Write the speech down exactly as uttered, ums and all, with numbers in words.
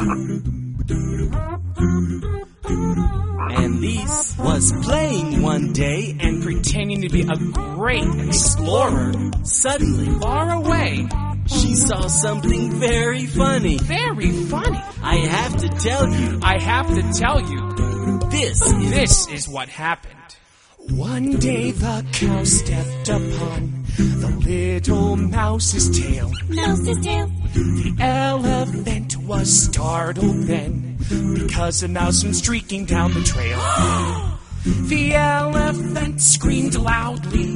And Lise was playing one day and pretending to be a great explorer. Suddenly, Far away. she saw something very funny. Very funny. I have to tell you, I have to tell you, this is... this is what happened. One day the cow stepped upon the little mouse's tail. Mouse's tail. The elephant was startled then, because a mouse went streaking down the trail. The elephant screamed loudly.